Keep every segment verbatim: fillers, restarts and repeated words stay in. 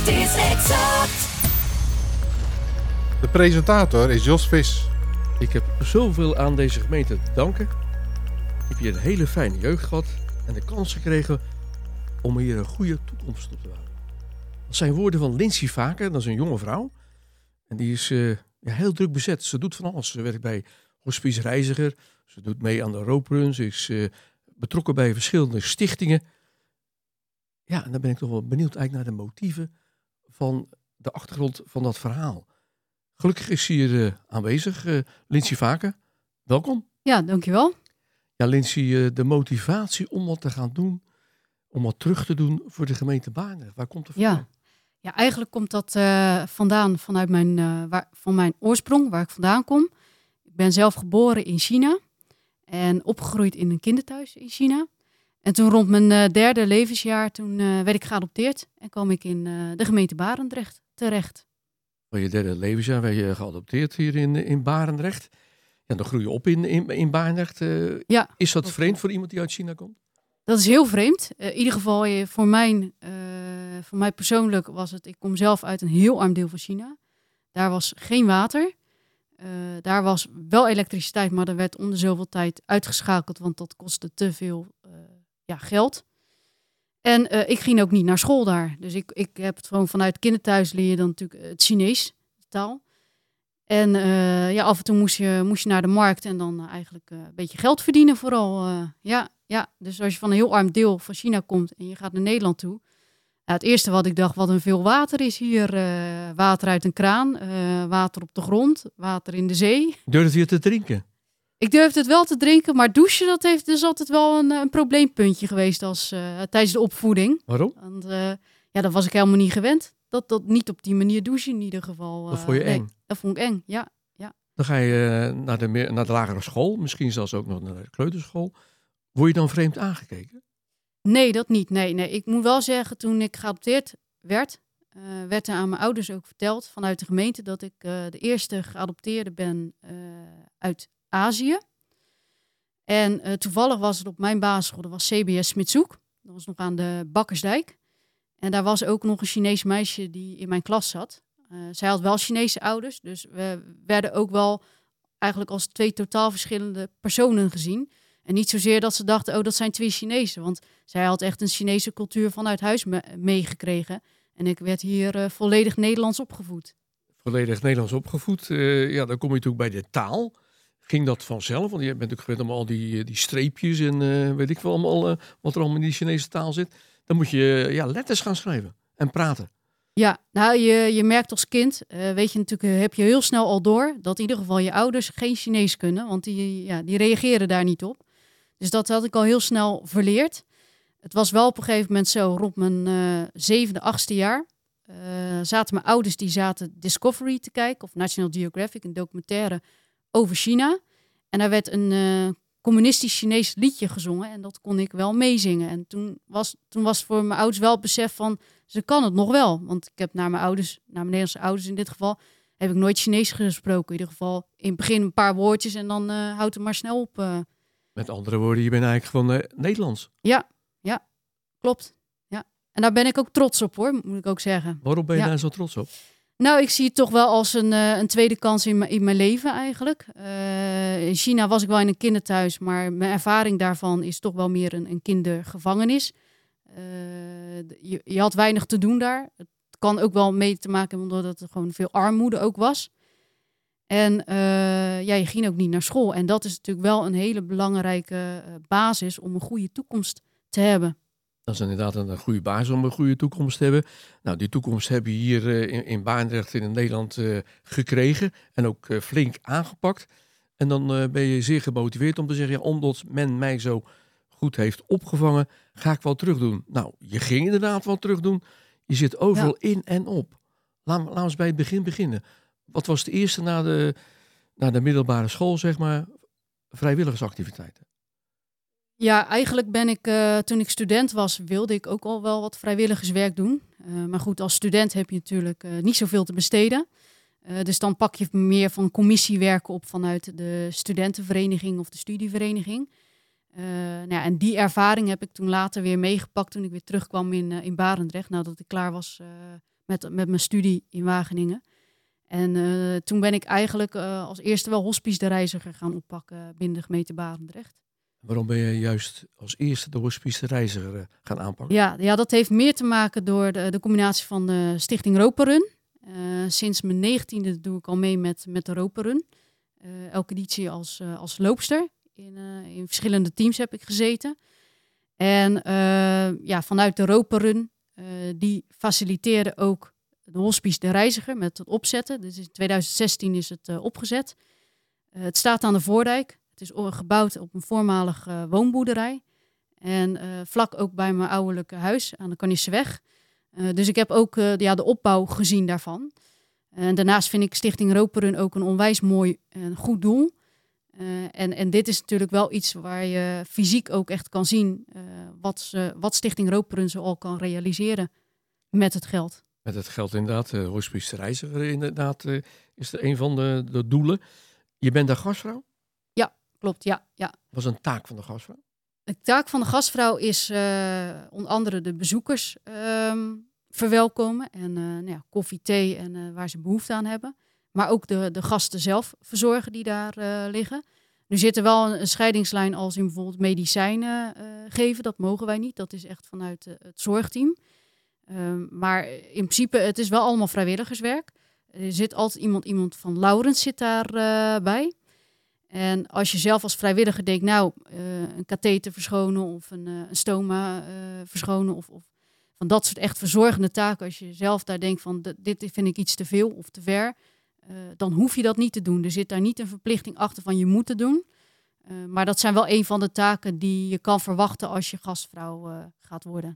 Dit is Exact. De presentator is Jos Vis. Ik heb zoveel aan deze gemeente te danken. Ik heb hier een hele fijne jeugd gehad en de kans gekregen om hier een goede toekomst op te bouwen. Dat zijn woorden van Lindsay Vaker, dat is een jonge vrouw. En die is uh, ja, heel druk bezet. Ze doet van alles. Ze werkt bij Hospice Reiziger. Ze doet mee aan de rooprun. Ze is uh, betrokken bij verschillende stichtingen. Ja, en dan ben ik toch wel benieuwd eigenlijk naar de motieven van de achtergrond van dat verhaal. Gelukkig is hier uh, aanwezig uh, Lindsay Vaker. Welkom. Ja, dankjewel. Ja, Lindsay, uh, de motivatie om wat te gaan doen, om wat terug te doen voor de gemeente Barendrecht. Waar komt het vandaan? Ja. Ja, eigenlijk komt dat uh, vandaan vanuit mijn, uh, waar, van mijn oorsprong, waar ik vandaan kom. Ik ben zelf geboren in China en opgegroeid in een kinderthuis in China. En toen rond mijn uh, derde levensjaar, toen uh, werd ik geadopteerd en kwam ik in uh, de gemeente Barendrecht terecht. Van je derde levensjaar werd je geadopteerd hier in, in Barendrecht. Ja, dan groei je op in, in, in Barendrecht. Uh, ja, is dat vreemd voor iemand die uit China komt? Dat is heel vreemd. Uh, in ieder geval voor, mijn, uh, voor mij persoonlijk was het... Ik kom zelf uit een heel arm deel van China. Daar was geen water. Uh, daar was wel elektriciteit, maar er werd om de zoveel tijd uitgeschakeld, want dat kostte te veel uh, ja, geld. En uh, ik ging ook niet naar school daar. Dus ik, ik heb het gewoon vanuit kinderthuis leer je dan natuurlijk het Chinees, de taal. En uh, ja, af en toe moest je, moest je naar de markt en dan uh, eigenlijk uh, een beetje geld verdienen vooral. Uh, ja, ja, dus als je van een heel arm deel van China komt en je gaat naar Nederland toe. Ja, het eerste wat ik dacht, wat een veel water is hier. Uh, water uit een kraan, uh, water op de grond, water in de zee. Durfde je te drinken? Ik durfde het wel te drinken, maar douchen, dat heeft dus altijd wel een, een probleempuntje geweest als, uh, tijdens de opvoeding. Waarom? Want uh, ja, dat was ik helemaal niet gewend. Dat, dat niet op die manier douchen in ieder geval. Uh, dat vond je nee, eng? Dat vond ik eng, ja. ja. Dan ga je uh, naar, de, naar de lagere school, misschien zelfs ook nog naar de kleuterschool. Word je dan vreemd aangekeken? Nee, dat niet. Nee, nee. Ik moet wel zeggen, toen ik geadopteerd werd, uh, werd er aan mijn ouders ook verteld vanuit de gemeente dat ik uh, de eerste geadopteerde ben uh, uit Azië. En uh, toevallig was het op mijn basisschool, dat was C B S Smitshoek. Dat was nog aan de Bakkersdijk. En daar was ook nog een Chinees meisje die in mijn klas zat. Uh, zij had wel Chinese ouders, dus we werden ook wel eigenlijk als twee totaal verschillende personen gezien. En niet zozeer dat ze dachten, oh, dat zijn twee Chinezen. Want zij had echt een Chinese cultuur vanuit huis me- meegekregen. En ik werd hier uh, volledig Nederlands opgevoed. Volledig Nederlands opgevoed. Uh, ja, dan kom je natuurlijk bij de taal. Ging dat vanzelf? Want je bent ook gewend om al die, die streepjes en uh, weet ik veel allemaal uh, wat er allemaal in die Chinese taal zit. Dan moet je uh, ja, letters gaan schrijven en praten. Ja, nou, je, je merkt als kind, uh, weet je natuurlijk, uh, heb je heel snel al door dat in ieder geval je ouders geen Chinees kunnen. Want die, ja, die reageren daar niet op. Dus dat had ik al heel snel verleerd. Het was wel op een gegeven moment zo, rond mijn uh, zevende, achtste jaar, uh, zaten mijn ouders, die zaten Discovery te kijken, of National Geographic, een documentaire over China. En daar werd een uh, communistisch Chinees liedje gezongen en dat kon ik wel meezingen. En toen was, toen was voor mijn ouders wel het besef van, ze kan het nog wel. Want ik heb naar mijn ouders, naar mijn Nederlandse ouders in dit geval, heb ik nooit Chinees gesproken. In ieder geval in het begin een paar woordjes en dan uh, houdt het maar snel op. Uh. Met andere woorden, je bent eigenlijk gewoon uh, Nederlands. Ja, ja, klopt. Ja. En daar ben ik ook trots op hoor, moet ik ook zeggen. Waarom ben je ja. daar zo trots op? Nou, ik zie het toch wel als een, uh, een tweede kans in, m- in mijn leven eigenlijk. Uh, in China was ik wel in een kinderthuis, maar mijn ervaring daarvan is toch wel meer een, een kindergevangenis. Uh, je, je had weinig te doen daar. Het kan ook wel mee te maken hebben omdat er gewoon veel armoede ook was. En uh, ja, je ging ook niet naar school. En dat is natuurlijk wel een hele belangrijke uh, basis om een goede toekomst te hebben. Dat is inderdaad een goede basis om een goede toekomst te hebben. Nou, die toekomst heb je hier uh, in, in Barendrecht in Nederland uh, gekregen. En ook uh, flink aangepakt. En dan uh, ben je zeer gemotiveerd om te zeggen, ja, omdat men mij zo goed heeft opgevangen, ga ik wel terug doen. Nou, je ging inderdaad wel terug doen. Je zit overal ja. in en op. Laat, laat ons bij het begin beginnen. Wat was de eerste na de, na de middelbare school, zeg maar, vrijwilligersactiviteiten? Ja, eigenlijk ben ik, uh, toen ik student was, wilde ik ook al wel wat vrijwilligerswerk doen. Uh, maar goed, als student heb je natuurlijk uh, niet zoveel te besteden. Uh, dus dan pak je meer van commissiewerken op vanuit de studentenvereniging of de studievereniging. Uh, nou ja, en die ervaring heb ik toen later weer meegepakt toen ik weer terugkwam in, uh, in Barendrecht, nadat ik klaar was uh, met, met mijn studie in Wageningen. En uh, toen ben ik eigenlijk uh, als eerste wel Hospice de Reiziger gaan oppakken binnen de gemeente Barendrecht. Waarom ben je juist als eerste de Hospice de Reiziger uh, gaan aanpakken? Ja, ja, dat heeft meer te maken door de, de combinatie van de Stichting Roperun. Uh, sinds mijn negentiende doe ik al mee met, met de Roperun. Uh, elke editie als, uh, als loopster. In, uh, in verschillende teams heb ik gezeten. En uh, ja, vanuit de Roperun, uh, die faciliteerde ook de Hospice de Reiziger met het opzetten. Dus in tweeduizend zestien is het uh, opgezet. Uh, het staat aan de Voordijk. Het is gebouwd op een voormalige uh, woonboerderij. En uh, vlak ook bij mijn ouderlijke huis aan de Cannisseweg. Uh, dus ik heb ook uh, ja, de opbouw gezien daarvan. En daarnaast vind ik Stichting Roperun ook een onwijs mooi en goed doel. Uh, en, en dit is natuurlijk wel iets waar je fysiek ook echt kan zien uh, wat, ze, wat Stichting Roperun zo al kan realiseren met het geld. Met het geld inderdaad. Uh, Hospice de Reiziger inderdaad uh, is er een van de, de doelen. Je bent daar gastvrouw? Ja, klopt. Ja, ja. Wat is een taak van de gastvrouw? De taak van de gastvrouw is uh, onder andere de bezoekers um, verwelkomen. En uh, nou ja, koffie, thee en uh, waar ze behoefte aan hebben. Maar ook de, de gasten zelf verzorgen die daar uh, liggen. Nu zit er wel een, een scheidingslijn als in bijvoorbeeld medicijnen uh, geven. Dat mogen wij niet. Dat is echt vanuit uh, het zorgteam. Um, maar in principe, het is wel allemaal vrijwilligerswerk. Er zit altijd iemand, iemand van Laurens zit daarbij. Uh, bij. En als je zelf als vrijwilliger denkt, nou, uh, een katheter verschonen of een, uh, een stoma uh, verschonen of, of van dat soort echt verzorgende taken. Als je zelf daar denkt van, d- dit vind ik iets te veel of te ver, uh, dan hoef je dat niet te doen. Er zit daar niet een verplichting achter van je moet het doen. Uh, maar dat zijn wel een van de taken die je kan verwachten als je gastvrouw uh, gaat worden.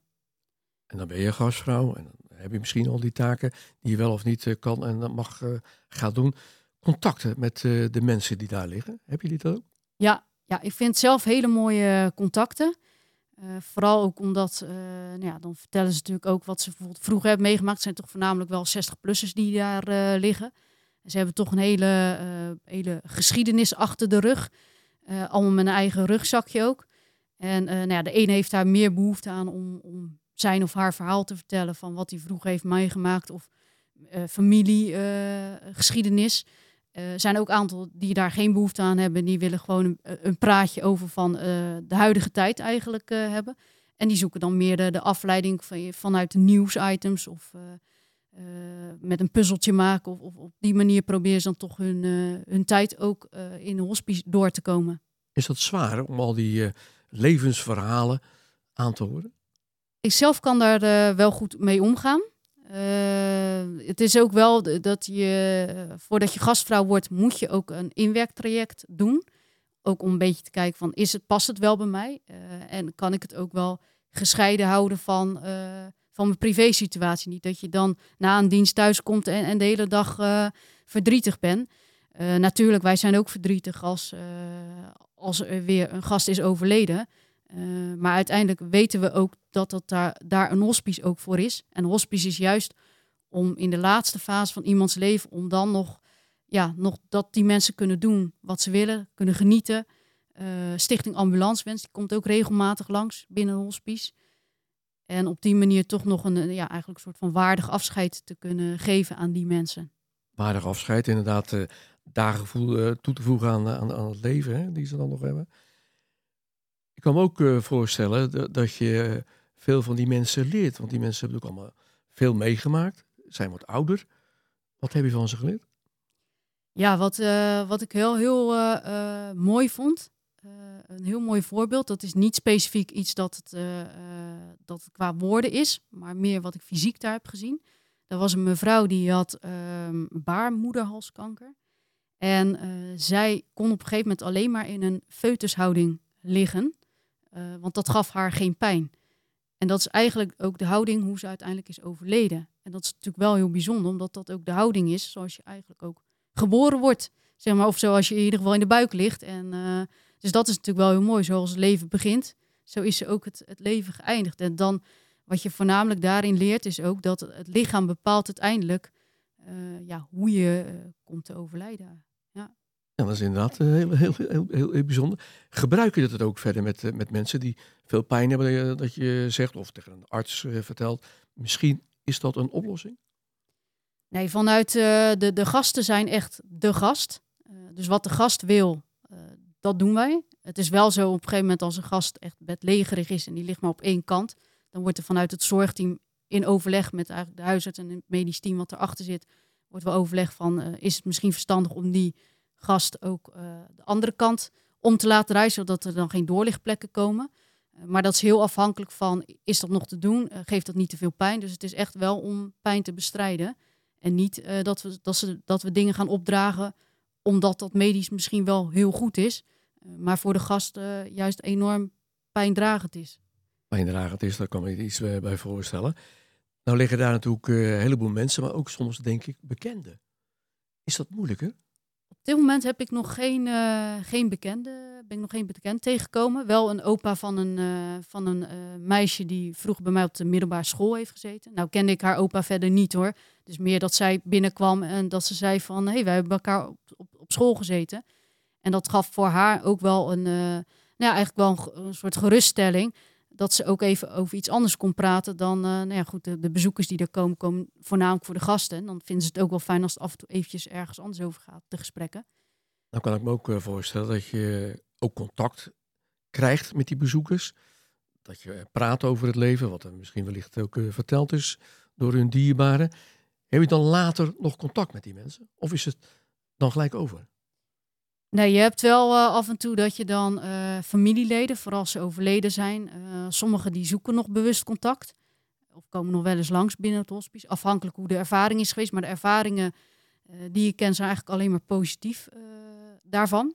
En dan ben je gastvrouw en dan heb je misschien al die taken die je wel of niet uh, kan en mag uh, gaan doen. Contacten met uh, de mensen die daar liggen. Heb je die dat ook? Ja, ja, ik vind zelf hele mooie contacten. Uh, vooral ook omdat, uh, nou ja, dan vertellen ze natuurlijk ook wat ze bijvoorbeeld vroeger hebben meegemaakt. Het zijn toch voornamelijk wel zestig-plussers die daar uh, liggen. En ze hebben toch een hele, uh, hele geschiedenis achter de rug. Uh, allemaal met een eigen rugzakje ook. En uh, nou ja, de ene heeft daar meer behoefte aan om, om zijn of haar verhaal te vertellen van wat hij vroeger heeft meegemaakt of uh, familiegeschiedenis. Uh, Er uh, zijn ook een aantal die daar geen behoefte aan hebben. Die willen gewoon een, een praatje over van uh, de huidige tijd eigenlijk uh, hebben. En die zoeken dan meer de, de afleiding van, vanuit de nieuwsitems. Of uh, uh, met een puzzeltje maken. Of, of op die manier proberen ze dan toch hun, uh, hun tijd ook uh, in de hospice door te komen. Is dat zwaar om al die uh, levensverhalen aan te horen? Ik zelf kan daar uh, wel goed mee omgaan. Uh, het is ook wel dat je, voordat je gastvrouw wordt, moet je ook een inwerktraject doen. Ook om een beetje te kijken van, is het, past het wel bij mij? Uh, en kan ik het ook wel gescheiden houden van, uh, van mijn privésituatie? Niet dat je dan na een dienst thuis komt en, en de hele dag uh, verdrietig bent. Uh, natuurlijk, wij zijn ook verdrietig als, uh, als er weer een gast is overleden. Uh, maar uiteindelijk weten we ook dat dat daar, daar een hospice ook voor is. En een hospice is juist om in de laatste fase van iemands leven, om dan nog, ja, nog dat die mensen kunnen doen wat ze willen, kunnen genieten. Uh, Stichting Ambulancewens, die komt ook regelmatig langs binnen een hospice. En op die manier toch nog een, ja, eigenlijk een soort van waardig afscheid te kunnen geven aan die mensen. Waardig afscheid, inderdaad, uh, dagevoel uh, toe te voegen aan, aan, aan het leven, hè, die ze dan nog hebben. Ik kan me ook uh, voorstellen dat, dat je veel van die mensen leert. Want die mensen hebben ook allemaal veel meegemaakt. Zijn wat ouder. Wat heb je van ze geleerd? Ja, wat, uh, wat ik heel, heel uh, uh, mooi vond. Uh, een heel mooi voorbeeld. Dat is niet specifiek iets dat het, uh, uh, dat het qua woorden is. Maar meer wat ik fysiek daar heb gezien. Er was een mevrouw die had uh, baarmoederhalskanker. En uh, zij kon op een gegeven moment alleen maar in een foetushouding liggen. Uh, want dat gaf haar geen pijn. En dat is eigenlijk ook de houding hoe ze uiteindelijk is overleden. En dat is natuurlijk wel heel bijzonder, omdat dat ook de houding is zoals je eigenlijk ook geboren wordt. Zeg maar, of zoals je in ieder geval in de buik ligt. En, uh, dus dat is natuurlijk wel heel mooi. Zoals het leven begint, zo is ook het, het leven geëindigd. En dan, wat je voornamelijk daarin leert, is ook dat het lichaam bepaalt uiteindelijk uh, ja, hoe je uh, komt te overlijden. Ja. Ja, dat is inderdaad heel, heel, heel, heel, heel bijzonder. Gebruik je dat ook verder met, met mensen die veel pijn hebben, dat je zegt, of tegen een arts uh, vertelt, misschien is dat een oplossing? Nee, vanuit uh, de, de gasten zijn echt de gast. Uh, dus wat de gast wil, uh, dat doen wij. Het is wel zo op een gegeven moment als een gast echt bedlegerig is en die ligt maar op één kant. Dan wordt er vanuit het zorgteam in overleg met eigenlijk de huisarts en het medisch team wat erachter zit, wordt wel overleg van uh, is het misschien verstandig om die gast ook uh, de andere kant om te laten reizen, zodat er dan geen doorlichtplekken komen. Uh, maar dat is heel afhankelijk van, is dat nog te doen? Uh, geeft dat niet te veel pijn? Dus het is echt wel om pijn te bestrijden. En niet uh, dat, we, dat, ze, dat we dingen gaan opdragen omdat dat medisch misschien wel heel goed is. Uh, maar voor de gast uh, juist enorm pijndragend is. Pijndragend is, daar kan me iets uh, bij voorstellen. Nou liggen daar natuurlijk uh, een heleboel mensen, maar ook soms denk ik bekenden. Is dat moeilijker? Op dit moment heb ik nog geen, uh, geen bekende, ben ik nog geen bekend tegengekomen. Wel een opa van een, uh, van een uh, meisje die vroeger bij mij op de middelbare school heeft gezeten. Nou kende ik haar opa verder niet hoor. Dus meer dat zij binnenkwam en dat ze zei van, hé, hey, wij hebben bij elkaar op, op, op school gezeten. En dat gaf voor haar ook wel een, uh, nou ja, eigenlijk wel een, een soort geruststelling. Dat ze ook even over iets anders kon praten dan, uh, nou ja, goed, de, de bezoekers die er komen, komen voornamelijk voor de gasten. En dan vinden ze het ook wel fijn als het af en toe eventjes ergens anders over gaat, de gesprekken. Nou kan ik me ook uh, voorstellen dat je ook contact krijgt met die bezoekers. Dat je praat over het leven, wat er misschien wellicht ook uh, verteld is door hun dierbaren. Heb je dan later nog contact met die mensen? Of is het dan gelijk over? Nee, je hebt wel uh, af en toe dat je dan uh, familieleden, vooral als ze overleden zijn. Uh, sommigen die zoeken nog bewust contact. Of komen nog wel eens langs binnen het hospice. Afhankelijk hoe de ervaring is geweest. Maar de ervaringen uh, die ik ken zijn eigenlijk alleen maar positief uh, daarvan.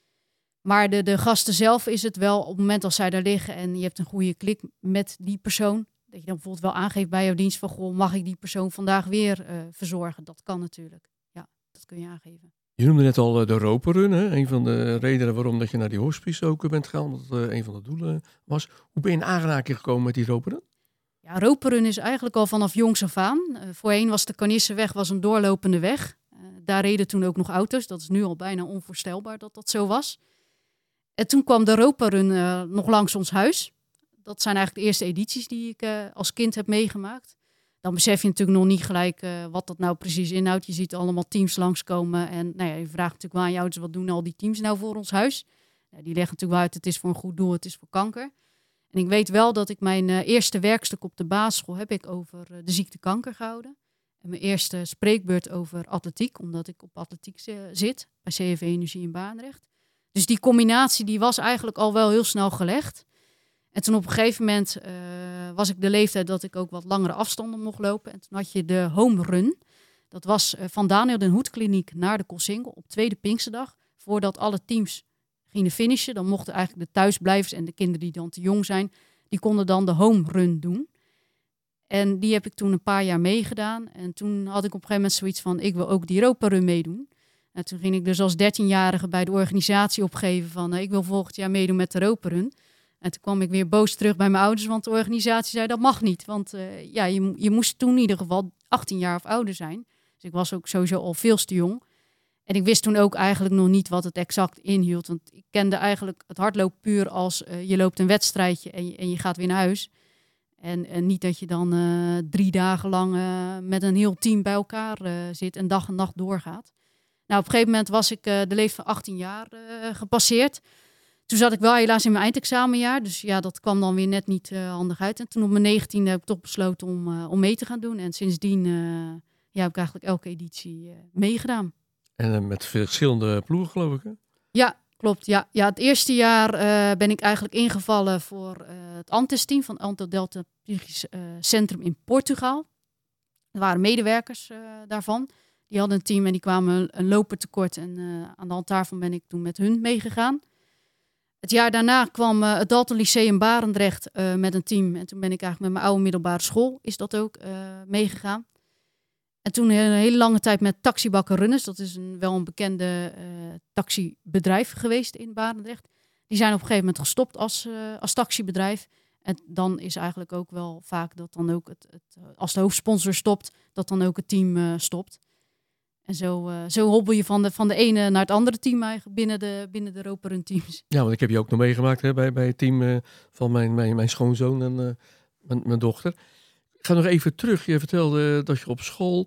Maar de, de gasten zelf is het wel op het moment als zij daar liggen en je hebt een goede klik met die persoon. Dat je dan bijvoorbeeld wel aangeeft bij jouw dienst van, goh, mag ik die persoon vandaag weer uh, verzorgen? Dat kan natuurlijk. Ja, dat kun je aangeven. Je noemde net al de Roperun, hè? Een van de redenen waarom dat je naar die hospice ook bent gegaan, omdat het uh, een van de doelen was. Hoe ben je in aanraking gekomen met die Roperun? Ja, Roperun is eigenlijk al vanaf jongs af aan. Uh, voorheen was de Carnisseweg was een doorlopende weg. Uh, daar reden toen ook nog auto's. Dat is nu al bijna onvoorstelbaar dat dat zo was. En toen kwam de Roperun uh, nog langs ons huis. Dat zijn eigenlijk de eerste edities die ik uh, als kind heb meegemaakt. Dan besef je natuurlijk nog niet gelijk uh, wat dat nou precies inhoudt. Je ziet allemaal teams langskomen. En nou ja, je vraagt natuurlijk wel aan je ouders, wat doen al die teams nou voor ons huis? Ja, die leggen natuurlijk wel uit, het is voor een goed doel, het is voor kanker. En ik weet wel dat ik mijn uh, eerste werkstuk op de basisschool heb ik over uh, de ziekte kanker gehouden. En mijn eerste spreekbeurt over atletiek, omdat ik op atletiek uh, zit, bij C F Energie in Baanrecht. Dus die combinatie die was eigenlijk al wel heel snel gelegd. En toen op een gegeven moment uh, was ik de leeftijd dat ik ook wat langere afstanden mocht lopen. En toen had je de home run. Dat was uh, van Daniel den Hoed Kliniek naar de Koolsingel op tweede Pinksterdag. Voordat alle teams gingen finishen, dan mochten eigenlijk de thuisblijvers en de kinderen die dan te jong zijn, die konden dan de home run doen. En die heb ik toen een paar jaar meegedaan. En toen had ik op een gegeven moment zoiets van, ik wil ook die Europa Run meedoen. En toen ging ik dus als dertienjarige bij de organisatie opgeven van, uh, ik wil volgend jaar meedoen met de Europa Run. En toen kwam ik weer boos terug bij mijn ouders, want de organisatie zei dat mag niet. Want uh, ja, je, je moest toen in ieder geval achttien jaar of ouder zijn. Dus ik was ook sowieso al veel te jong. En ik wist toen ook eigenlijk nog niet wat het exact inhield. Want ik kende eigenlijk het hardlopen puur als uh, je loopt een wedstrijdje en je, en je gaat weer naar huis. En, en niet dat je dan uh, drie dagen lang uh, met een heel team bij elkaar uh, zit en dag en nacht doorgaat. Nou, op een gegeven moment was ik uh, de leeftijd van achttien jaar uh, gepasseerd. Toen zat ik wel helaas in mijn eindexamenjaar. Dus ja, dat kwam dan weer net niet uh, handig uit. En toen op mijn negentiende heb ik toch besloten om, uh, om mee te gaan doen. En sindsdien uh, ja, heb ik eigenlijk elke editie uh, meegedaan. En uh, met verschillende ploegen, geloof ik, hè? Ja, klopt. Ja. Ja, het eerste jaar uh, ben ik eigenlijk ingevallen voor uh, het Antes-team van Anto Delta Psychisch uh, Centrum in Portugal. Er waren medewerkers uh, daarvan. Die hadden een team en die kwamen een loper tekort. En uh, aan de hand daarvan ben ik toen met hun meegegaan. Het jaar daarna kwam uh, het Dalton Lyceum Barendrecht uh, met een team. En toen ben ik eigenlijk met mijn oude middelbare school is dat ook uh, meegegaan. En toen een hele lange tijd met Taxibakker Runners. Dat is een, wel een bekende uh, taxibedrijf geweest in Barendrecht. Die zijn op een gegeven moment gestopt als, uh, als taxibedrijf. En dan is eigenlijk ook wel vaak dat dan ook, het, het, als de hoofdsponsor stopt, dat dan ook het team uh, stopt. En zo, uh, zo hobbel je van de, van de ene naar het andere team eigenlijk binnen de, binnen de Roperun teams. Ja, want ik heb je ook nog meegemaakt hè, bij, bij het team uh, van mijn, mijn, mijn schoonzoon en uh, mijn, mijn dochter. Ik ga nog even terug. Je vertelde dat je op school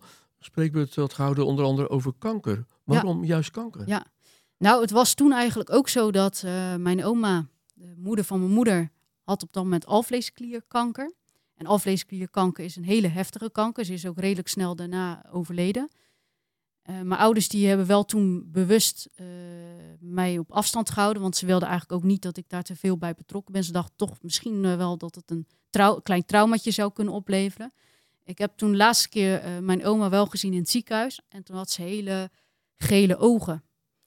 spreekbeurt had gehouden, onder andere over kanker. Waarom ja. juist kanker? Ja, nou, het was toen eigenlijk ook zo dat uh, mijn oma, de moeder van mijn moeder, had op dat moment alvleesklierkanker. En alvleesklierkanker is een hele heftige kanker. Ze is ook redelijk snel daarna overleden. Uh, mijn ouders die hebben wel toen bewust uh, mij op afstand gehouden. Want ze wilden eigenlijk ook niet dat ik daar te veel bij betrokken ben. Ze dachten toch misschien uh, wel dat het een trau- klein traumaatje zou kunnen opleveren. Ik heb toen de laatste keer uh, mijn oma wel gezien in het ziekenhuis. En toen had ze hele gele ogen.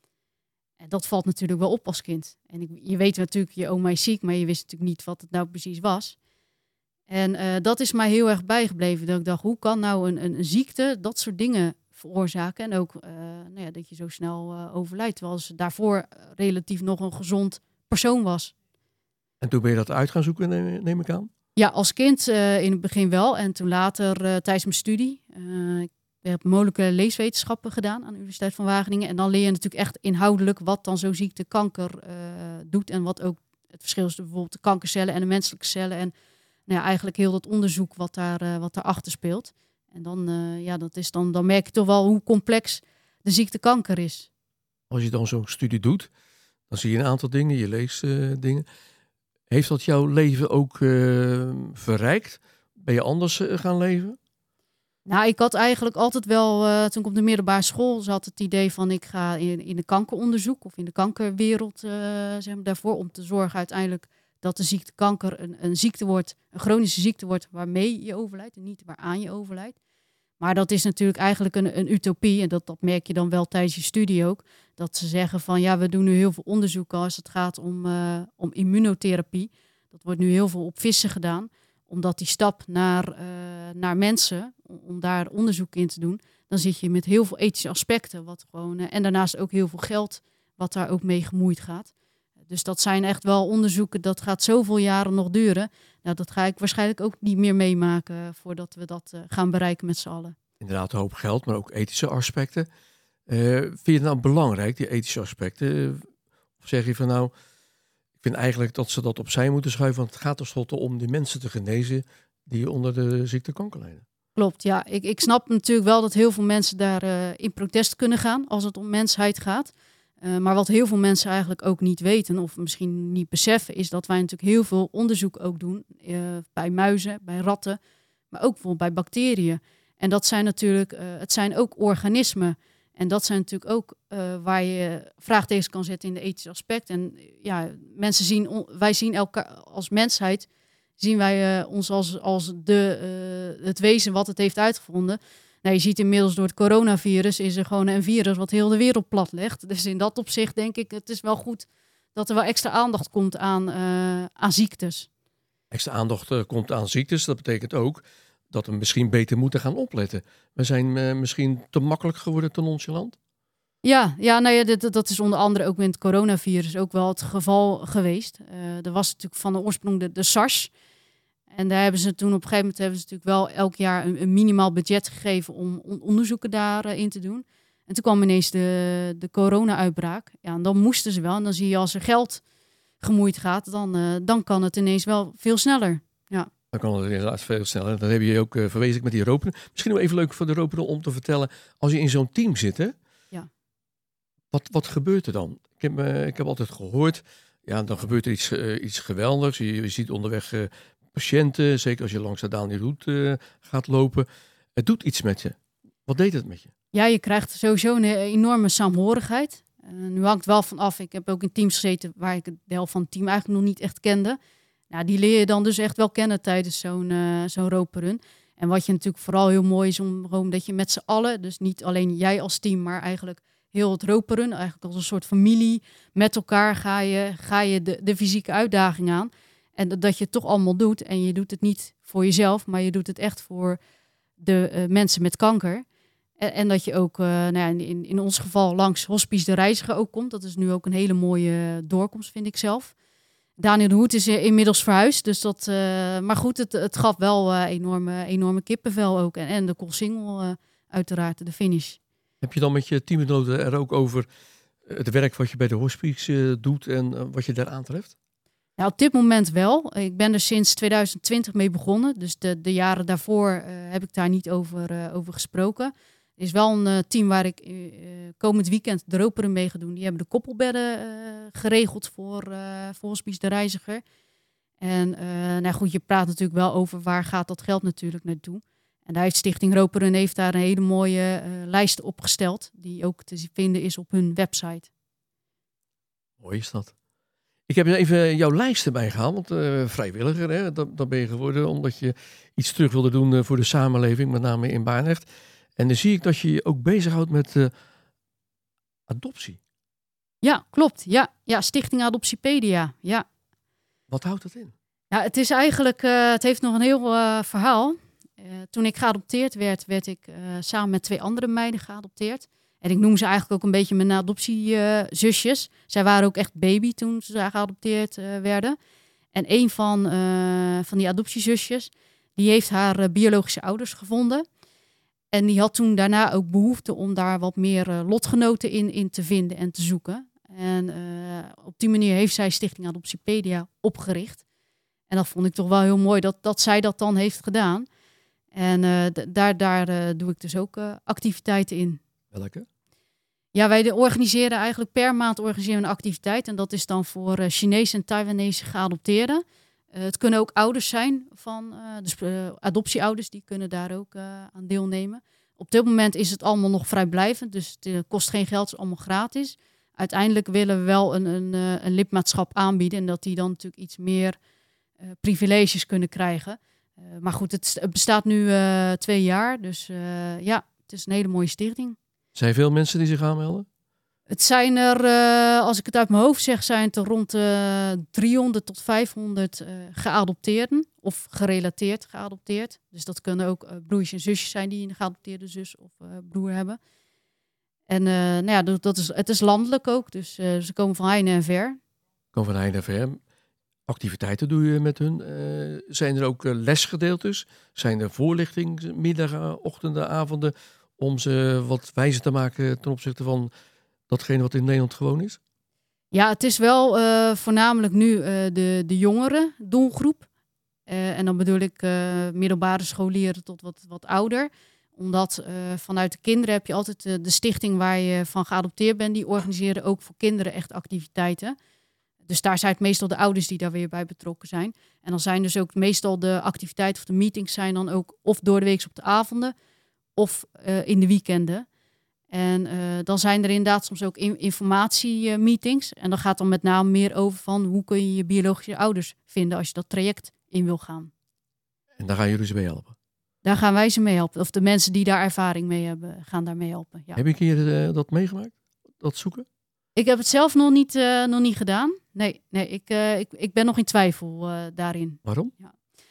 En dat valt natuurlijk wel op als kind. En ik, je weet natuurlijk, je oma is ziek, maar je wist natuurlijk niet wat het nou precies was. En uh, dat is mij heel erg bijgebleven. Dat ik dacht, hoe kan nou een, een, een ziekte dat soort dingen veroorzaken? En ook uh, nou ja, dat je zo snel uh, overlijdt. Terwijl ze daarvoor relatief nog een gezond persoon was. En toen ben je dat uit gaan zoeken, neem, neem ik aan? Ja, als kind uh, in het begin wel. En toen later uh, tijdens mijn studie. Uh, ik heb moleculaire leeswetenschappen gedaan aan de Universiteit van Wageningen. En dan leer je natuurlijk echt inhoudelijk wat dan zo'n ziekte kanker uh, doet. En wat ook het verschil is tussen bijvoorbeeld de kankercellen en de menselijke cellen. En nou ja, eigenlijk heel dat onderzoek wat daar uh, wat daarachter speelt. En dan, uh, ja, dat is dan, dan merk je toch wel hoe complex de ziekte kanker is. Als je dan zo'n studie doet, dan zie je een aantal dingen, je leest uh, dingen. Heeft dat jouw leven ook uh, verrijkt? Ben je anders uh, gaan leven? Nou, ik had eigenlijk altijd wel, uh, toen ik op de middelbare school zat, het idee van ik ga in, in de kankeronderzoek of in de kankerwereld, uh, zeg maar, daarvoor om te zorgen uiteindelijk dat de ziekte kanker een, een ziekte wordt, een chronische ziekte wordt waarmee je overlijdt en niet waaraan je overlijdt. Maar dat is natuurlijk eigenlijk een, een utopie en dat, dat merk je dan wel tijdens je studie ook. Dat ze zeggen van ja, we doen nu heel veel onderzoek als het gaat om, uh, om immunotherapie. Dat wordt nu heel veel op vissen gedaan. Omdat die stap naar, uh, naar mensen, om, om daar onderzoek in te doen, dan zit je met heel veel ethische aspecten. Wat gewoon, uh, en daarnaast ook heel veel geld wat daar ook mee gemoeid gaat. Dus dat zijn echt wel onderzoeken, dat gaat zoveel jaren nog duren. Nou, dat ga ik waarschijnlijk ook niet meer meemaken voordat we dat uh, gaan bereiken met z'n allen. Inderdaad, een hoop geld, maar ook ethische aspecten. Uh, vind je het nou belangrijk, die ethische aspecten? Uh, of zeg je van nou, ik vind eigenlijk dat ze dat opzij moeten schuiven, want het gaat tenslotte om die mensen te genezen die onder de ziekte kanker lijden. Klopt, ja. Ik, ik snap natuurlijk wel dat heel veel mensen daar uh, in protest kunnen gaan als het om mensheid gaat. Uh, maar wat heel veel mensen eigenlijk ook niet weten of misschien niet beseffen, is dat wij natuurlijk heel veel onderzoek ook doen uh, bij muizen, bij ratten, maar ook bijvoorbeeld bij bacteriën. En dat zijn natuurlijk, uh, het zijn ook organismen. En dat zijn natuurlijk ook uh, waar je vraagtekens kan zetten in de ethische aspect. En ja, mensen zien, on, wij zien elkaar als mensheid, zien wij uh, ons als, als de, uh, het wezen wat het heeft uitgevonden. Nou, je ziet inmiddels door het coronavirus is er gewoon een virus wat heel de wereld plat legt. Dus in dat opzicht denk ik, het is wel goed dat er wel extra aandacht komt aan, uh, aan ziektes. Extra aandacht uh, komt aan ziektes, dat betekent ook dat we misschien beter moeten gaan opletten. We zijn uh, misschien te makkelijk geworden, te nonchalant. Ja, ja, nou ja, dit, dat is onder andere ook met het coronavirus ook wel het geval geweest. Uh, er was natuurlijk van de oorsprong de, de SARS. En daar hebben ze toen op een gegeven moment hebben ze natuurlijk wel elk jaar een, een minimaal budget gegeven om on, onderzoeken daarin uh, te doen. En toen kwam ineens de, de corona-uitbraak. Ja, en dan moesten ze wel. En dan zie je als er geld gemoeid gaat, dan, uh, dan kan het ineens wel veel sneller. Ja. Dan kan het inderdaad veel sneller. Dat heb je ook uh, verwezen met die roperen. Misschien nog even leuk voor de roperen om te vertellen. Als je in zo'n team zit, hè, ja. wat, wat gebeurt er dan? Ik heb, uh, ik heb altijd gehoord, ja, dan gebeurt er iets, uh, iets geweldigs. Je, je ziet onderweg uh, patiënten, zeker als je langs de Daan die route uh, gaat lopen. Het doet iets met je. Wat deed het met je? Ja, je krijgt sowieso een enorme saamhorigheid. Uh, nu hangt wel van af. Ik heb ook in teams gezeten waar ik de helft van het team eigenlijk nog niet echt kende. Nou, die leer je dan dus echt wel kennen tijdens zo'n, uh, zo'n roperun. En wat je natuurlijk vooral heel mooi is om gewoon dat je met z'n allen, dus niet alleen jij als team, maar eigenlijk heel het roperun, eigenlijk als een soort familie, met elkaar ga je, ga je de, de fysieke uitdaging aan. En dat, dat je het toch allemaal doet. En je doet het niet voor jezelf, maar je doet het echt voor de uh, mensen met kanker. En, en dat je ook, uh, nou ja, in, in ons geval, langs Hospice de Reiziger ook komt. Dat is nu ook een hele mooie doorkomst, vind ik zelf. Daniel de Hoed is inmiddels verhuisd. Dus dat, uh, maar goed, het, het gaf wel uh, enorme, enorme kippenvel ook. En, en de Koolsingel uh, uiteraard, de finish. Heb je dan met je teamgenoten er ook over het werk wat je bij de hospice uh, doet en uh, wat je daar aantreft? Nou, op dit moment wel. Ik ben er sinds twintig twintig mee begonnen. Dus de, de jaren daarvoor uh, heb ik daar niet over, uh, over gesproken. Er is wel een uh, team waar ik uh, komend weekend de Roperen mee ga doen. Die hebben de koppelbedden uh, geregeld voor, uh, voor Hospice de Reiziger. En uh, nou goed, je praat natuurlijk wel over waar gaat dat geld natuurlijk naartoe. En daar heeft Stichting Roperen heeft daar een hele mooie uh, lijst opgesteld. Die ook te vinden is op hun website. Mooi is dat. Ik heb even jouw lijst erbij gehaald. Want uh, vrijwilliger, hè, dat, dat ben je geworden omdat je iets terug wilde doen uh, voor de samenleving. Met name in Barneveld. En dan zie ik dat je je ook bezighoudt met uh, adoptie. Ja, klopt. Ja, ja, Stichting Adoptiepedia. Ja. Wat houdt dat in? Ja, het is eigenlijk, uh, het heeft nog een heel uh, verhaal. Uh, toen ik geadopteerd werd, werd ik uh, samen met twee andere meiden geadopteerd. En ik noem ze eigenlijk ook een beetje mijn adoptiezusjes. Uh, Zij waren ook echt baby toen ze geadopteerd uh, werden. En een van, uh, van die adoptiezusjes, die heeft haar uh, biologische ouders gevonden. En die had toen daarna ook behoefte om daar wat meer uh, lotgenoten in, in te vinden en te zoeken. En uh, op die manier heeft zij Stichting Adoptiepedia opgericht. En dat vond ik toch wel heel mooi dat, dat zij dat dan heeft gedaan. En uh, d- daar, daar uh, doe ik dus ook uh, activiteiten in. Welke? Ja, wij organiseren eigenlijk per maand organiseren we een activiteit. En dat is dan voor uh, Chinese en Taiwanese geadopteerden. Uh, het kunnen ook ouders zijn van uh, dus, uh, adoptieouders. Die kunnen daar ook uh, aan deelnemen. Op dit moment is het allemaal nog vrijblijvend. Dus het uh, kost geen geld, het is allemaal gratis. Uiteindelijk willen we wel een, een, uh, een lidmaatschap aanbieden. En dat die dan natuurlijk iets meer uh, privileges kunnen krijgen. Uh, maar goed, het, het bestaat nu uh, twee jaar. Dus uh, ja, het is een hele mooie stichting. Zijn veel mensen die zich aanmelden? Het zijn er, uh, als ik het uit mijn hoofd zeg, zijn het er rond uh, driehonderd tot vijfhonderd uh, geadopteerden. Of gerelateerd geadopteerd. Dus dat kunnen ook uh, broers en zusjes zijn die een geadopteerde zus of uh, broer hebben. En uh, nou ja, dat is, het is landelijk ook. Dus uh, ze komen van heinde en ver. Komen van heinde en ver. Activiteiten doe je met hun. Uh, zijn er ook uh, lesgedeeltes? Zijn er voorlichtingsmiddagen, ochtenden, avonden... om ze wat wijzer te maken ten opzichte van datgene wat in Nederland gewoon is? Ja, het is wel uh, voornamelijk nu uh, de, de jongere doelgroep. Uh, en dan bedoel ik uh, middelbare scholieren tot wat, wat ouder. Omdat uh, vanuit de kinderen heb je altijd uh, de stichting waar je van geadopteerd bent. Die organiseren ook voor kinderen echt activiteiten. Dus daar zijn het meestal de ouders die daar weer bij betrokken zijn. En dan zijn dus ook meestal de activiteiten of de meetings zijn dan ook of door de week op de avonden of uh, in de weekenden. En uh, dan zijn er inderdaad soms ook in- informatiemeetings. En dan gaat dan met name meer over van hoe kun je je biologische ouders vinden als je dat traject in wil gaan. En daar gaan jullie ze mee helpen? Daar gaan wij ze mee helpen. Of de mensen die daar ervaring mee hebben, gaan daarmee helpen. Ja. Heb je een keer uh, dat meegemaakt? Dat zoeken? Ik heb het zelf nog niet, uh, nog niet gedaan. Nee, nee ik, uh, ik, ik ben nog in twijfel uh, daarin. Waarom? Ja.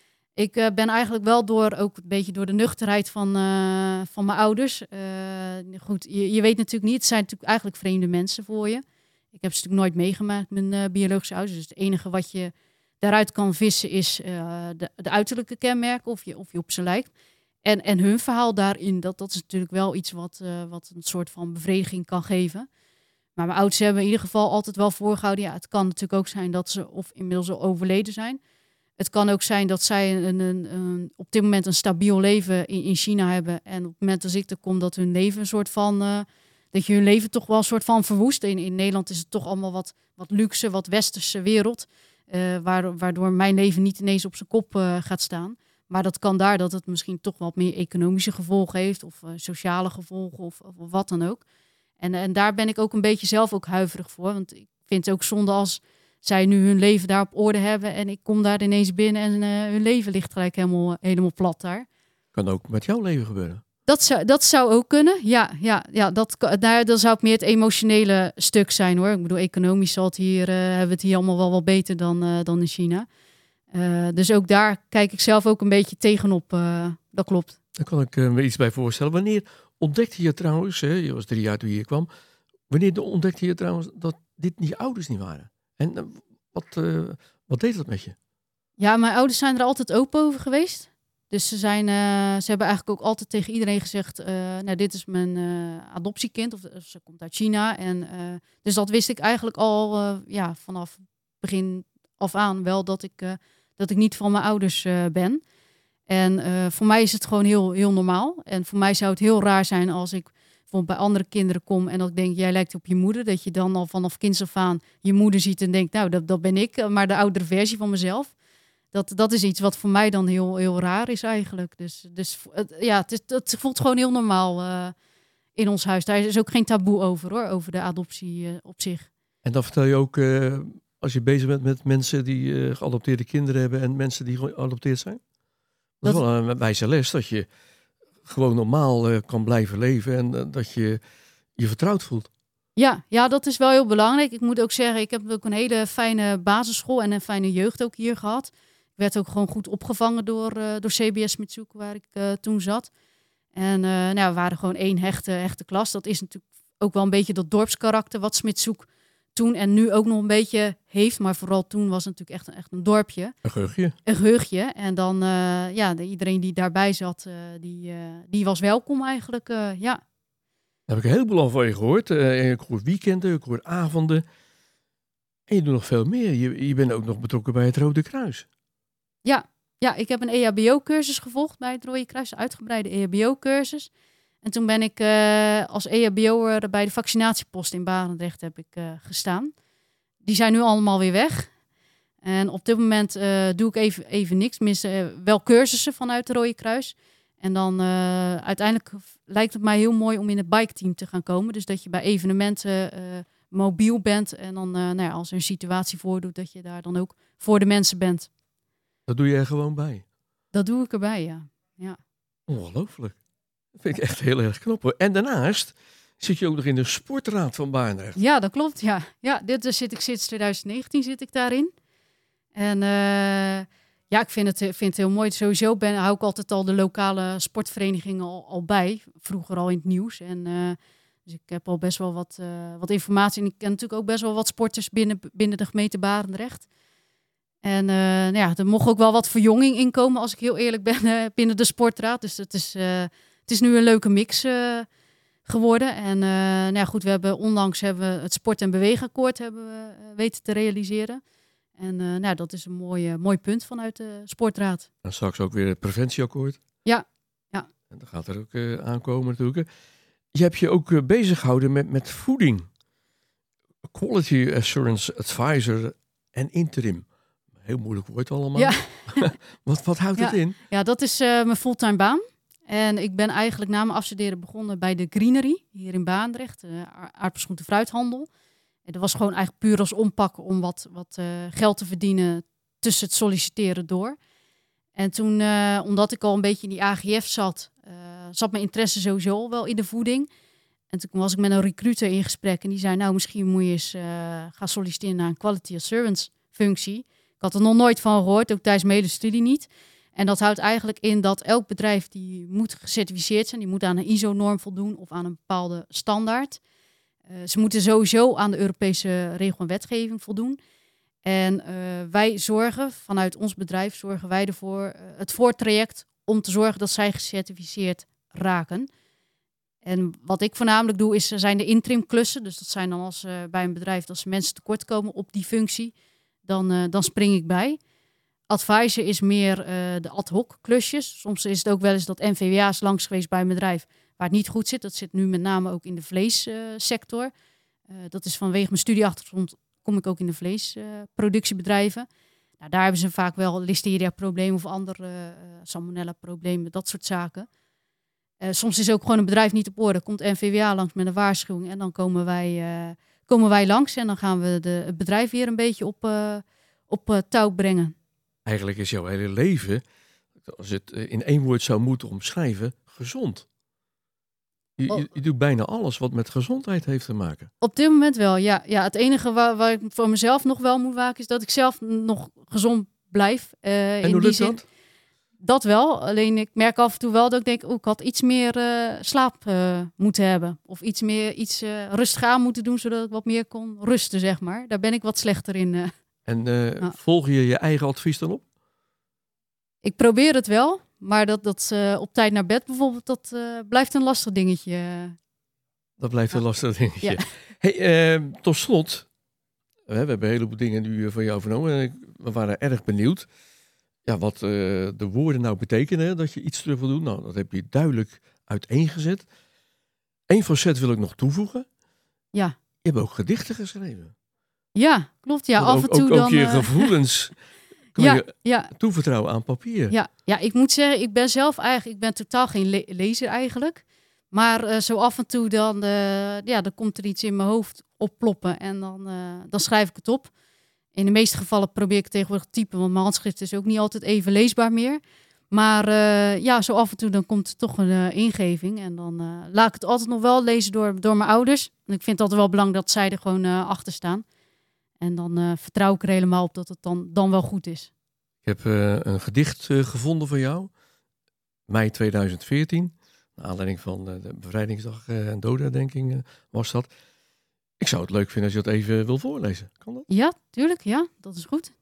Ik uh, ben eigenlijk wel door, ook een beetje door de nuchterheid van, uh, van mijn ouders. Uh, goed, je, je weet natuurlijk niet, het zijn natuurlijk eigenlijk vreemde mensen voor je. Ik heb ze natuurlijk nooit meegemaakt, mijn uh, biologische ouders. Dus het enige wat je daaruit kan vissen is uh, de, de uiterlijke kenmerken, of je, of je op ze lijkt. En, en hun verhaal daarin, dat, dat is natuurlijk wel iets wat, uh, wat een soort van bevrediging kan geven. Maar mijn ouders hebben in ieder geval altijd wel voorgehouden. Ja, het kan natuurlijk ook zijn dat ze of inmiddels al overleden zijn. Het kan ook zijn dat zij een, een, een, op dit moment een stabiel leven in, in China hebben. En op het moment als ik er kom, dat hun leven een soort van... Uh, dat je hun leven toch wel een soort van verwoest. In, in Nederland is het toch allemaal wat, wat luxe, wat westerse wereld. Uh, waardoor mijn leven niet ineens op zijn kop uh, gaat staan. Maar dat kan daar dat het misschien toch wat meer economische gevolgen heeft. Of uh, sociale gevolgen of, of wat dan ook. En, en daar ben ik ook een beetje zelf ook huiverig voor. Want ik vind het ook zonde als zij nu hun leven daar op orde hebben. En ik kom daar ineens binnen en uh, hun leven ligt gelijk helemaal, helemaal plat daar. Kan ook met jouw leven gebeuren. Dat zou, dat zou ook kunnen. Ja, ja, ja dat, daar, dan zou het meer het emotionele stuk zijn hoor. Ik bedoel, economisch zal het hier, uh, hebben we het hier allemaal wel wat beter dan, uh, dan in China. Uh, dus ook daar kijk ik zelf ook een beetje tegenop. Uh, dat klopt. Daar kan ik uh, me iets bij voorstellen. Wanneer ontdekte je trouwens, hè, je was drie jaar toen je hier kwam. Wanneer ontdekte je trouwens dat dit niet je ouders niet waren? En uh, wat, uh, wat deed dat met je? Ja, mijn ouders zijn er altijd open over geweest. Dus ze, zijn, uh, ze hebben eigenlijk ook altijd tegen iedereen gezegd... Uh, nou, dit is mijn uh, adoptiekind, of, of ze komt uit China. En, uh, dus dat wist ik eigenlijk al uh, ja, vanaf begin af aan wel... dat ik, uh, dat ik niet van mijn ouders uh, ben. En uh, voor mij is het gewoon heel, heel normaal. En voor mij zou het heel raar zijn als ik bijvoorbeeld bij andere kinderen kom en dat ik denk, jij lijkt op je moeder. Dat je dan al vanaf kinds af aan je moeder ziet en denkt, nou, dat, dat ben ik, maar de oudere versie van mezelf. Dat, dat is iets wat voor mij dan heel, heel raar is eigenlijk. Dus, dus het, ja, het, is, het voelt gewoon heel normaal uh, in ons huis. Daar is ook geen taboe over, hoor, over de adoptie uh, op zich. En dan vertel je ook, uh, als je bezig bent met mensen die uh, geadopteerde kinderen hebben en mensen die geadopteerd zijn? Dat, dat is wel een wijze les, dat je gewoon normaal uh, kan blijven leven en uh, dat je je vertrouwd voelt. Ja, ja, dat is wel heel belangrijk. Ik moet ook zeggen, ik heb ook een hele fijne basisschool en een fijne jeugd ook hier gehad. Ik werd ook gewoon goed opgevangen door, uh, door C B S Smitsoek, waar ik uh, toen zat. En uh, nou, we waren gewoon één hechte, hechte klas. Dat is natuurlijk ook wel een beetje dat dorpskarakter wat Smitsoek toen en nu ook nog een beetje heeft. Maar vooral toen was het natuurlijk echt, echt een dorpje. Een geugje. Een geugje. En dan, uh, ja, de, iedereen die daarbij zat, uh, die, uh, die was welkom eigenlijk, uh, ja. Daar heb ik een heleboel al van je gehoord. Uh, ik hoor weekenden, ik hoor avonden. En je doet nog veel meer. Je, je bent ook nog betrokken bij het Rode Kruis. Ja, ja, ik heb een E H B O-cursus gevolgd bij het Rode Kruis. Een uitgebreide E H B O-cursus. En toen ben ik uh, als E H B O'er bij de vaccinatiepost in Barendrecht heb ik, uh, gestaan. Die zijn nu allemaal weer weg. En op dit moment uh, doe ik even, even niks. Tenminste, uh, wel cursussen vanuit het Rode Kruis. En dan uh, uiteindelijk lijkt het mij heel mooi om in het biketeam te gaan komen. Dus dat je bij evenementen uh, mobiel bent. En dan, uh, nou ja, als er een situatie voordoet, dat je daar dan ook voor de mensen bent. Dat doe je er gewoon bij? Dat doe ik erbij, ja. ja. Ongelooflijk. Dat vind ik echt heel erg knap, hoor. En daarnaast zit je ook nog in de sportraad van Barendrecht. Ja, dat klopt, ja. Ja, dit zit ik sinds twintig negentien zit ik daarin. En uh, ja, ik vind het, vind het heel mooi. Sowieso ben, hou ik altijd al de lokale sportverenigingen al, al bij. Vroeger al in het nieuws. En, uh, dus ik heb al best wel wat, uh, wat informatie. En ik ken natuurlijk ook best wel wat sporters binnen, binnen de gemeente Barendrecht. En uh, nou ja, er mocht ook wel wat verjonging inkomen, als ik heel eerlijk ben, uh, binnen de sportraad. Dus het is, uh, het is nu een leuke mix uh, geworden. En uh, nou ja, goed, we hebben onlangs hebben we het sport- en beweegakkoord hebben we uh, weten te realiseren. En uh, nou, dat is een mooi, uh, mooi punt vanuit de sportraad. En straks ook weer het preventieakkoord. Ja, ja. En dat gaat er ook uh, aankomen natuurlijk. Je hebt je ook uh, bezig gehouden met, met voeding. Quality Assurance Advisor en interim. Heel moeilijk woord allemaal. Ja. wat, wat houdt ja. het in? Ja, dat is uh, mijn fulltime baan. En ik ben eigenlijk na mijn afstuderen begonnen bij de Greenery, hier in Barendrecht, de aardbersgroente fruithandel. En dat was gewoon eigenlijk puur als ompak om wat, wat uh, geld te verdienen tussen het solliciteren door. En toen, uh, omdat ik al een beetje in die A G F zat, uh, zat mijn interesse sowieso al wel in de voeding. En toen was ik met een recruiter in gesprek en die zei, nou misschien moet je eens uh, gaan solliciteren naar een quality assurance functie. Ik had er nog nooit van gehoord, ook tijdens mijn hele studie niet. En dat houdt eigenlijk in dat elk bedrijf die moet gecertificeerd zijn. Die moet aan een I S O-norm voldoen of aan een bepaalde standaard. Uh, ze moeten sowieso aan de Europese regel en wetgeving voldoen. En uh, wij zorgen, vanuit ons bedrijf, zorgen wij ervoor uh, het voortraject om te zorgen dat zij gecertificeerd raken. En wat ik voornamelijk doe, is, zijn de interim klussen. Dus dat zijn dan als uh, bij een bedrijf, als mensen tekort komen op die functie, dan, uh, dan spring ik bij. Advisor is meer uh, de ad hoc klusjes. Soms is het ook wel eens dat N V W A is langs geweest bij een bedrijf waar het niet goed zit. Dat zit nu met name ook in de vleessector. Uh, uh, dat is vanwege mijn studieachtergrond kom ik ook in de vleesproductiebedrijven. Uh, nou, daar hebben ze vaak wel listeria-problemen of andere uh, salmonella-problemen, dat soort zaken. Uh, soms is ook gewoon een bedrijf niet op orde. Komt N V W A langs met een waarschuwing en dan komen wij, uh, komen wij langs. En dan gaan we de, het bedrijf weer een beetje op, uh, op uh, touw brengen. Eigenlijk is jouw hele leven, als het in één woord zou moeten omschrijven, gezond. Je, je, je doet bijna alles wat met gezondheid heeft te maken. Op dit moment wel, ja. ja het enige waar, waar ik voor mezelf nog wel moet waken is dat ik zelf nog gezond blijf. Uh, en in hoe die lukt zin. dat? Dat wel. Alleen ik merk af en toe wel dat ik denk, oh, ik had iets meer uh, slaap uh, moeten hebben. Of iets meer iets uh, rustig aan moeten doen, zodat ik wat meer kon rusten, zeg maar. Daar ben ik wat slechter in. Uh. En uh, ja. volg je je eigen advies dan op? Ik probeer het wel. Maar dat, dat uh, op tijd naar bed bijvoorbeeld, dat uh, blijft een lastig dingetje. Dat blijft een ja. lastig dingetje. Ja. Hey, uh, tot slot, we hebben een heleboel dingen nu van jou vernomen. We waren erg benieuwd. ja, wat uh, de woorden nou betekenen, dat je iets terug wil doen. Nou, dat heb je duidelijk uiteengezet. Eén facet wil ik nog toevoegen. Ja. Je hebt ook gedichten geschreven. Ja, klopt. Ja, Want af ook, en toe ook, dan... Ook je uh... gevoelens kan ja, je ja. toevertrouwen aan papier. Ja, ja, ik moet zeggen, ik ben zelf eigenlijk... Ik ben totaal geen le- lezer eigenlijk. Maar uh, zo af en toe dan, uh, ja, dan komt er iets in mijn hoofd opploppen. En dan, uh, dan schrijf ik het op. In de meeste gevallen probeer ik tegenwoordig te typen. Want mijn handschrift is ook niet altijd even leesbaar meer. Maar uh, ja, zo af en toe dan komt er toch een uh, ingeving. En dan uh, laat ik het altijd nog wel lezen door, door mijn ouders. En ik vind het altijd wel belangrijk dat zij er gewoon uh, achter staan. En dan uh, vertrouw ik er helemaal op dat het dan, dan wel goed is. Ik heb uh, een gedicht uh, gevonden van jou. mei tweeduizend veertien. Naar aanleiding van uh, de bevrijdingsdag uh, en dodenherdenking uh, was dat. Ik zou het leuk vinden als je dat even wil voorlezen. Kan dat? Ja, tuurlijk. Ja, dat is goed.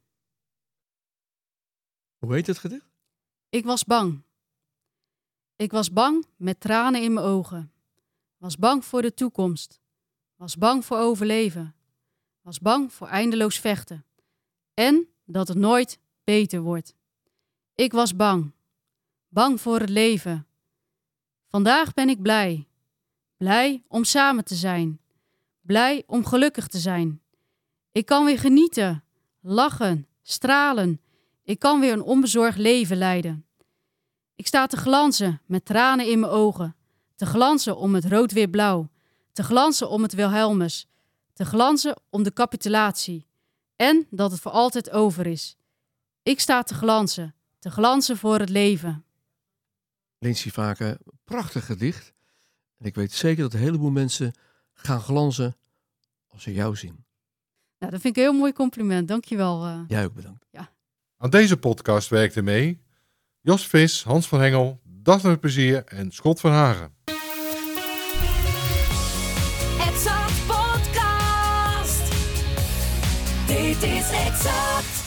Hoe heet het gedicht? Ik was bang. Ik was bang met tranen in mijn ogen. Was bang voor de toekomst. Was bang voor overleven. Was bang voor eindeloos vechten. En dat het nooit beter wordt. Ik was bang. Bang voor het leven. Vandaag ben ik blij. Blij om samen te zijn. Blij om gelukkig te zijn. Ik kan weer genieten, lachen, stralen. Ik kan weer een onbezorgd leven leiden. Ik sta te glanzen met tranen in mijn ogen. Te glanzen om het rood-wit-blauw. Te glanzen om het Wilhelmus. Te glanzen om de capitulatie. En dat het voor altijd over is. Ik sta te glanzen. Te glanzen voor het leven. Lindsay Vaken, prachtig gedicht. En ik weet zeker dat een heleboel mensen gaan glanzen als ze jou zien. Nou, dat vind ik een heel mooi compliment. Dankjewel. Uh... Jij ook bedankt. Ja. Aan deze podcast werkten mee Jos Vis, Hans van Hengel, Daphne Plezier en Schot van Hagen. Exact Podcast. Dit is Exact.